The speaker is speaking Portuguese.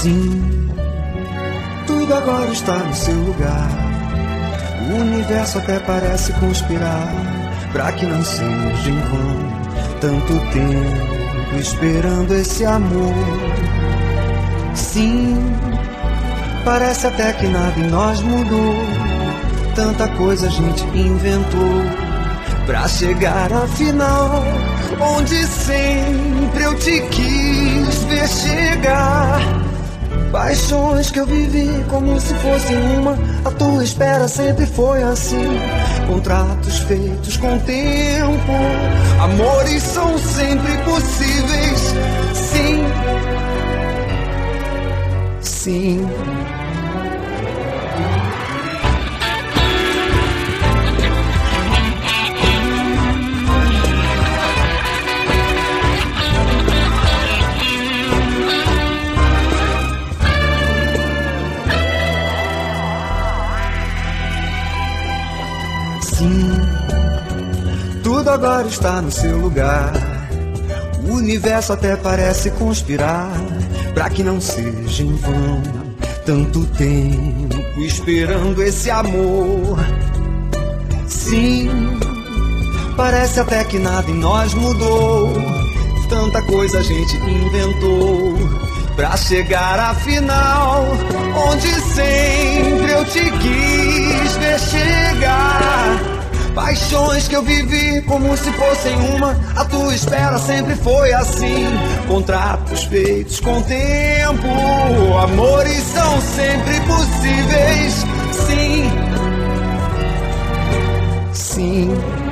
Sim, tudo agora está no seu lugar. O universo até parece conspirar pra que não seja em vão tanto tempo esperando esse amor. Sim, parece até que nada em nós mudou. Tanta coisa a gente inventou pra chegar afinal onde sempre eu te quis ver chegar. Paixões que eu vivi como se fossem uma, a tua espera sempre foi assim. Contratos feitos com tempo, amores são sempre possíveis. Sim, sim. Tudo agora está no seu lugar. O universo até parece conspirar pra que não seja em vão tanto tempo esperando esse amor. Sim, parece até que nada em nós mudou. Tanta coisa a gente inventou pra chegar afinal onde sempre eu te quis ver chegar. Paixões que eu vivi como se fossem uma, a tua espera sempre foi assim. Contratos feitos com tempo, amores são sempre possíveis. Sim, sim.